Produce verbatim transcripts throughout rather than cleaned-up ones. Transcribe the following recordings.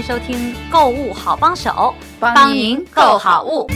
收听购物好帮手，帮您购好物。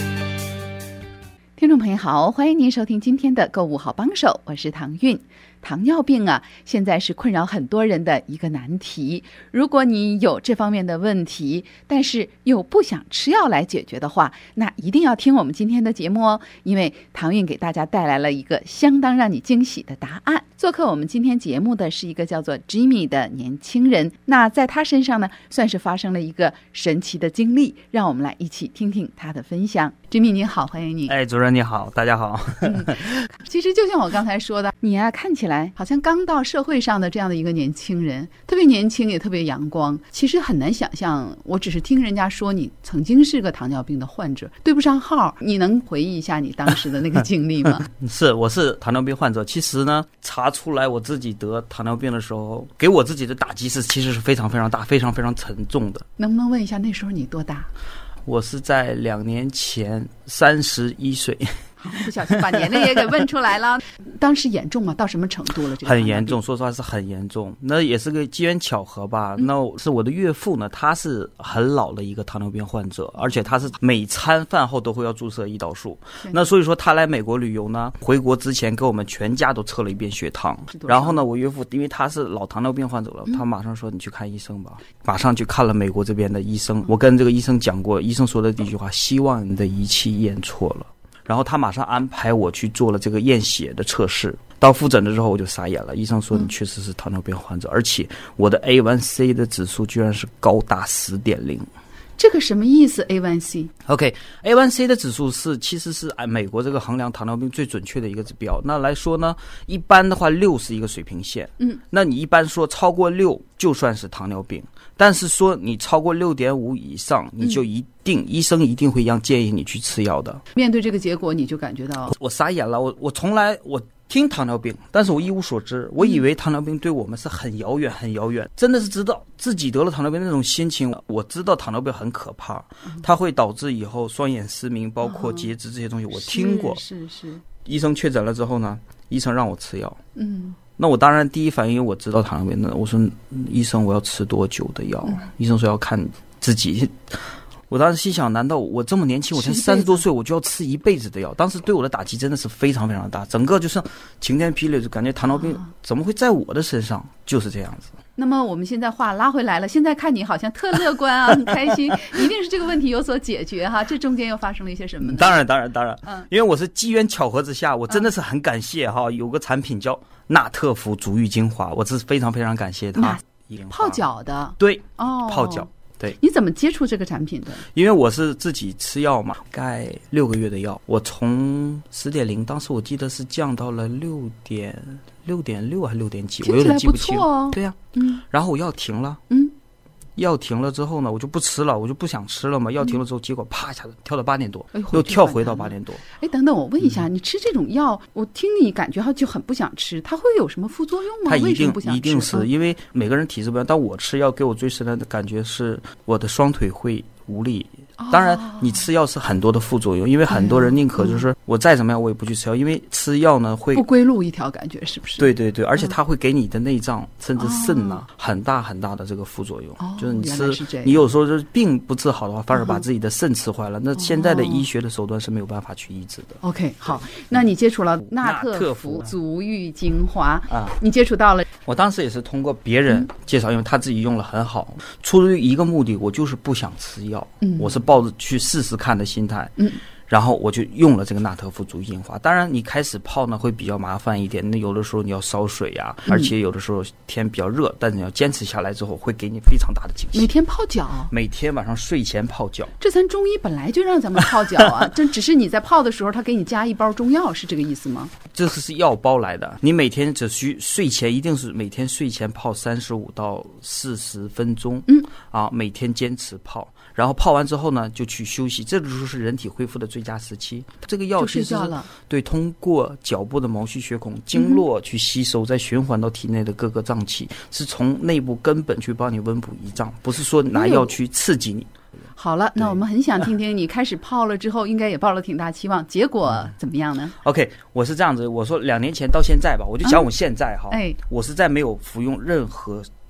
听众朋友好，欢迎您收听今天的购物好帮手，我是唐韵。糖尿病啊，现在是困扰很多人的一个难题。如果你有这方面的问题，但是又不想吃药来解决的话，那一定要听我们今天的节目哦，因为唐韵给大家带来了一个相当让你惊喜的答案。做客我们今天节目的是一个叫做 Jimmy 的年轻人，那在他身上呢，算是发生了一个神奇的经历，让我们来一起听听他的分享。Jimmy 你好，欢迎你。 哎，主任你好，大家好。 嗯、其实就像我刚才说的，你啊看起来好像刚到社会上的这样的一个年轻人，特别年轻也特别阳光。其实很难想象，我只是听人家说你曾经是个糖尿病的患者，对不上号。你能回忆一下你当时的那个经历吗？ 是，我是糖尿病患者。其实呢，查出来我自己得糖尿病的时候，给我自己的打击是其实是非常非常大，非常非常沉重的。 能不能问一下那时候你多大？ 我是在两年前三十一岁。 不小心把年龄也给问出来了。当时严重吗？到什么程度了？这个很严重，说实话是很严重。那也是个机缘巧合吧。嗯、那是我的岳父呢，他是很老的一个糖尿病患者，而且他是每餐饭后都会要注射胰岛素。那所以说他来美国旅游呢，回国之前给我们全家都测了一遍血糖。然后呢，我岳父因为他是老糖尿病患者了，他马上说你去看医生吧。嗯、马上去看了美国这边的医生。我跟这个医生讲过，医生说的第一句话：希望你的仪器验错了。然后他马上安排我去做了这个验血的测试。到复诊的时候我就傻眼了，医生说你确实是糖尿病患者，而且我的 A 一 C 的指数居然是高达 十点零。 这个什么意思 ？A 一 C OK A 一 C 的指数是其实是美国这个衡量糖尿病最准确的一个指标。那来说呢，一般的话六是一个水平线。嗯，那你一般说超过六就算是糖尿病，但是说你超过 六点五 以上，你就一定、嗯、医生一定会让建议你去吃药的。 面对这个结果，你就感觉到我傻眼了。我我从来我。听糖尿病，但是我一无所知，我以为糖尿病对我们是很遥远很遥远，真的是知道自己得了糖尿病那种心情。我知道糖尿病很可怕，它会导致以后双眼失明，包括截肢这些东西，我听过。 是是。 医生确诊了之后呢，医生让我吃药。 嗯。 那我当然第一反应我知道糖尿病的，我说医生我要吃多久的药？嗯、医生说要看自己。我当时心想，难道我这么年轻，我才三十多岁，我就要吃一辈子的药？当时对我的打击真的是非常非常大，整个就像晴天霹雳，就感觉糖尿病怎么会在我的身上？就是这样子。 那么我们现在话拉回来了，现在看你好像特乐观啊，很开心，一定是这个问题有所解决哈。这中间又发生了一些什么呢？ 当然，当然，当然，嗯，因为我是机缘巧合之下，我真的是很感谢哈，有个产品叫纳特福足浴精华，我是非常非常感谢它。 泡脚的， 对， 哦， 泡脚。对， 你怎么接触这个产品的？ 因为我是自己吃药嘛，大概六个月的药，我从 十点零， 当时我记得是降到了六点六点六还是六点几，我有点记不清。 哦、 对呀、啊， 嗯， 然后我药停了， 嗯， 药停了之后呢，我就不吃了，我就不想吃了嘛。药停了之后，结果啪一下子跳到八点多， 哎、 又跳回到八点多。 哎，等等，我问一下，嗯、你吃这种药，我听你感觉就很不想吃，它会有什么副作用吗？ 它一定为什么不想吃？ 一定是因为每个人体质不一样，但我吃药给我最深的感觉是我的双腿会无力。当然你吃药是很多的副作用，因为很多人宁可就是我再怎么样我也不去吃药，因为吃药呢会不归路一条，感觉是不是？ 对对对，而且它会给你的内脏、嗯、甚至肾呐、啊、很大很大的这个副作用、 哦、 就是你吃你有时候就是病不治好的话，反而把自己的肾吃坏了、嗯、那现在的医学的手段是没有办法去医治的。 OK 好，那你接触了纳特福足浴精华啊，你接触到了。 我当时也是通过别人介绍、嗯、因为他自己用了很好，出于一个目的，我就是不想吃药、嗯、我是抱着去试试看的心态，嗯，然后我就用了这个纳特福足浴精华。当然你开始泡呢会比较麻烦一点，那有的时候你要烧水呀、啊嗯、而且有的时候天比较热，但是你要坚持下来之后会给你非常大的惊喜。 每天泡脚， 每天晚上睡前泡脚。 这咱中医本来就让咱们泡脚啊这只是你在泡的时候他给你加一包中药，是这个意思吗？ 这是药包来的，你每天只需睡前一定是每天睡前泡三十五到四十分钟，嗯啊，每天坚持泡，然后泡完之后呢就去休息，这就是人体恢复的最佳时期。这个药其实是对通过脚部的毛细血孔经络去吸收，再循环到体内的各个脏器，是从内部根本去帮你温补胰脏，不是说拿药去刺激你。 好了，那我们很想听听你开始泡了之后应该也抱了挺大期望，结果怎么样呢？ OK 我是这样子，我说两年前到现在吧，我就讲我现在哈、嗯哎，我是在没有服用任何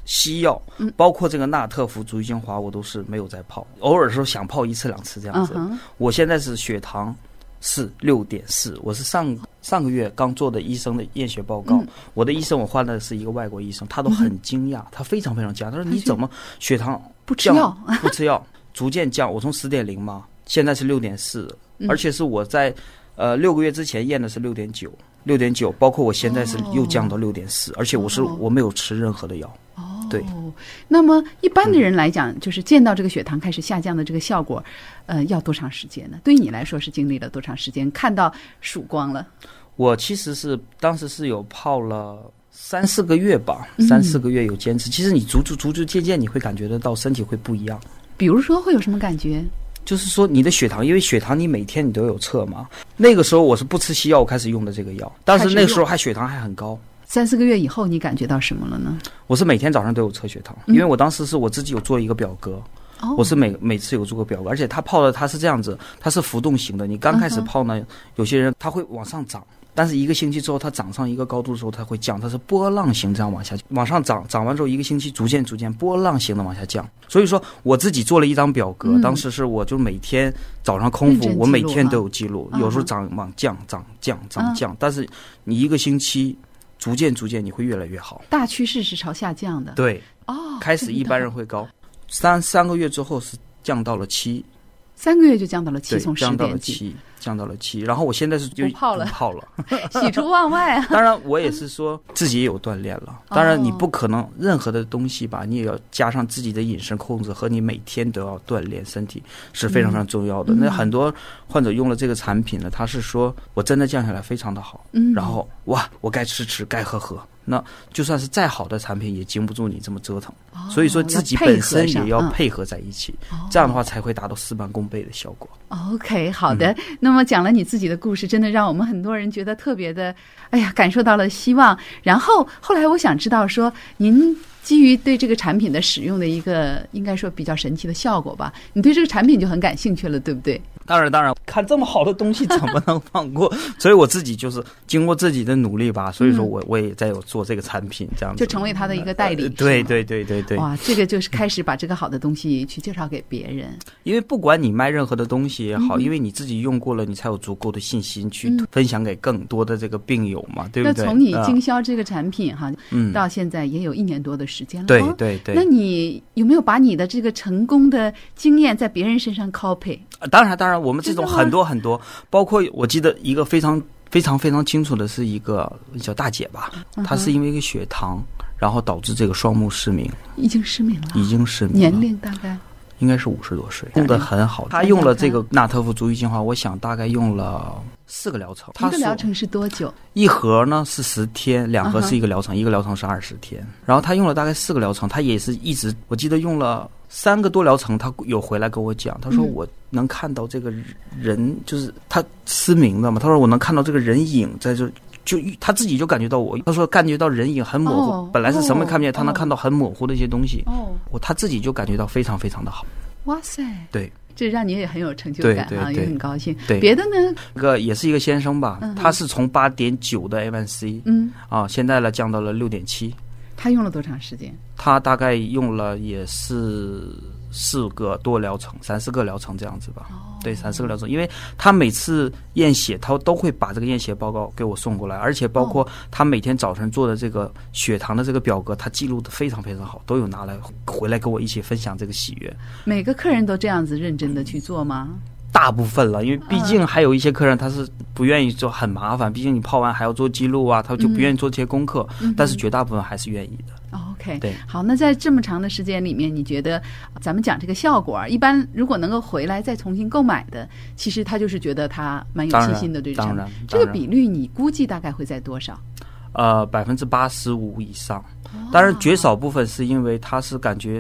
西药，嗯，包括这个纳特福足浴精华，我都是没有在泡，偶尔的时候想泡一次两次这样子。嗯、我现在是血糖是六点四，我是上上个月刚做的医生的验血报告。嗯、我的医生我换的是一个外国医生，他都很惊讶，嗯、他非常非常惊讶，他说你怎么血糖不吃药不吃药逐渐降？我从十点零嘛，现在是六点四，而且是我在呃六个月之前验的是六点九，六点九，包括我现在是又降到六点四，而且我是、哦、我没有吃任何的药。对， 那么一般的人来讲，嗯、就是见到这个血糖开始下降的这个效果，呃，要多长时间呢？对于你来说是经历了多长时间？看到曙光了？ 我其实是当时是有泡了三四个月吧，嗯、三四个月有坚持。其实你逐逐逐逐渐渐，你会感觉得到身体会不一样。 比如说会有什么感觉？ 就是说你的血糖，因为血糖你每天你都有测嘛。那个时候我是不吃西药，我开始用的这个药，但是那个时候还血糖还很高。 三四个月以后，你感觉到什么了呢？ 我是每天早上都有测血糖，因为我当时是我自己有做一个表格，嗯、我是每每次有做个表格，而且它泡的它是这样子，它是浮动型的。你刚开始泡呢，嗯、有些人它会往上涨，但是一个星期之后，它涨上一个高度的时候，它会降，它是波浪形这样往下往上涨，涨完之后一个星期逐渐逐渐波浪形的往下降。所以说我自己做了一张表格，嗯、当时是我就每天早上空腹，我每天都有记录，啊、有时候涨往降涨降涨降，啊、但是你一个星期。逐渐逐渐你会越来越好， 大趋势是朝下降的。 对， 哦， 开始一般人会高，三三个月之后是降到了七， 三个月就降到了七，从十降到了七，降到了七。然后我现在是就不泡了， 不泡了， 喜出望外啊！ 当然，我也是说自己也有锻炼了。当然，你不可能任何的东西吧，你也要加上自己的饮食控制和你每天都要锻炼身体是非常非常重要的。嗯、那很多患者用了这个产品呢，他是说我真的降下来非常的好，嗯，然后哇，我该吃吃，该喝喝。那就算是再好的产品也经不住你这么折腾，哦、所以说自己本身也要配合在一起，嗯、这样的话才会达到事半功倍的效果。 OK， 好的。嗯、那么讲了你自己的故事，真的让我们很多人觉得特别的，哎呀，感受到了希望。然后后来我想知道说，您基于对这个产品的使用的一个应该说比较神奇的效果吧，你对这个产品就很感兴趣了，对不对？ 当然当然，看这么好的东西怎么能放过？所以我自己就是经过自己的努力吧，所以说我我也在有做这个产品，这样子就成为他的一个代理。 呃、对对对对对。 哇，这个就是开始把这个好的东西去介绍给别人。 因为不管你卖任何的东西也好，嗯、因为你自己用过了，你才有足够的信心去分享给更多的这个病友嘛，嗯、对不对？ 那从你经销这个产品哈，嗯、到现在也有一年多的时间了。 对对对。 那你有没有把你的这个成功的经验在别人身上 copy？ 当然当然，我们这种很多很多，包括我记得一个非常非常非常清楚的是一个叫大姐吧，嗯、她是因为一个血糖，然后导致这个双目失明， 已经失明了， 已经失明了， 年龄大概应该是五十多岁，用的很好。她用了这个纳特福足浴精华，我想大概用了四个疗程。 一个疗程是多久？ 一盒呢是十天，两盒是一个疗程，uh-huh. 一个疗程是二十天。然后她用了大概四个疗程，她也是一直，我记得用了三个多疗程，她有回来跟我讲，她说我能看到这个人，就是她失明了嘛，她说我能看到这个人影在这。就他自己就感觉到我，他说感觉到人影很模糊，哦、本来是什么看不见，哦、他能看到很模糊的一些东西。哦，我他自己就感觉到非常非常的好。 哇塞！ 对， 这让你也很有成就感啊， 对对对也很高兴。 对， 别的呢？ 这个也是一个先生吧，嗯、他是从八点九的 A 一 C， 嗯，啊，现在呢降到了六点七。 他用了多长时间？ 他大概用了也是四个多疗程，三四个疗程这样子吧。哦，对，三四个疗程，因为他每次验血，他都会把这个验血报告给我送过来，而且包括他每天早晨做的这个血糖的这个表格，他记录的非常非常好，都有拿来回来跟我一起分享这个喜悦。 每个客人都这样子认真的去做吗？ 大部分了，因为毕竟还有一些客人他是不愿意做，很麻烦，毕竟你泡完还要做记录啊，他就不愿意做这些功课，嗯、但是绝大部分还是愿意的。 OK， 对， 好，那在这么长的时间里面，你觉得咱们讲这个效果，一般如果能够回来再重新购买的，其实他就是觉得他蛮有信心的，对这产品。这个比率你估计大概会在多少？呃， 百分之八十五以上。当然，绝少部分是因为他是感觉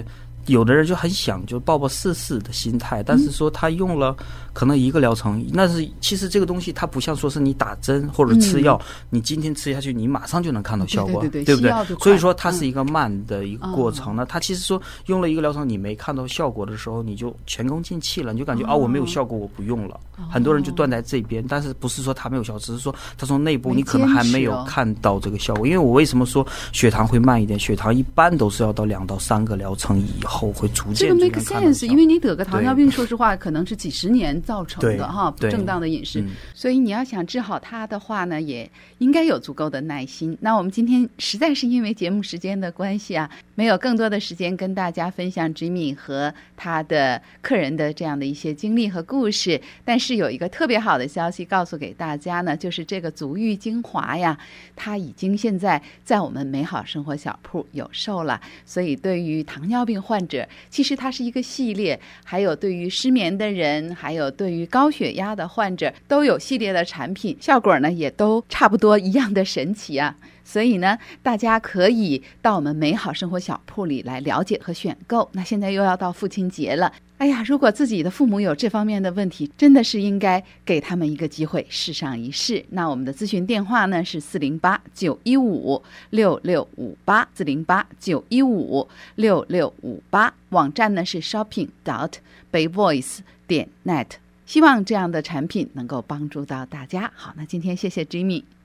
有的人就很想就抱抱试试的心态，但是说他用了可能一个疗程，那是其实这个东西它不像说是你打针或者吃药，嗯、你今天吃下去你马上就能看到效果， 对对对, 对, 对不对？所以说它是一个慢的一个过程。那、嗯、它其实说用了一个疗程你没看到效果的时候，你就前功尽弃了，你就感觉啊、哦、我没有效果我不用了、哦。很多人就断在这边，但是不是说他没有效果，只是说他从内部你可能还没有看到这个效果。因为我为什么说血糖会慢一点？血糖一般都是要到两到三个疗程以后会逐渐。 这个 make sense， 因为你得个糖尿病，说实话可能是几十年造成的哈，不正当的饮食、嗯，所以你要想治好它的话呢，也应该有足够的耐心。那我们今天实在是因为节目时间的关系啊，没有更多的时间跟大家分享 Jimmy 和他的客人的这样的一些经历和故事，但是有一个特别好的消息告诉给大家呢，就是这个足浴精华呀，它已经现在在我们美好生活小铺有售了。所以对于糖尿病患者，其实它是一个系列，还有对于失眠的人，还有对于高血压的患者都有系列的产品，效果呢也都差不多一样的神奇啊。所以呢，大家可以到我们美好生活小铺里来了解和选购。那现在又要到父亲节了，哎呀，如果自己的父母有这方面的问题，真的是应该给他们一个机会试上一试。那我们的咨询电话呢是四零八九一五六六五八 四零八九一五六六五八，网站呢是 shopping dot bayvoice dot net。希望这样的产品能够帮助到大家。好，那今天谢谢 Jimmy。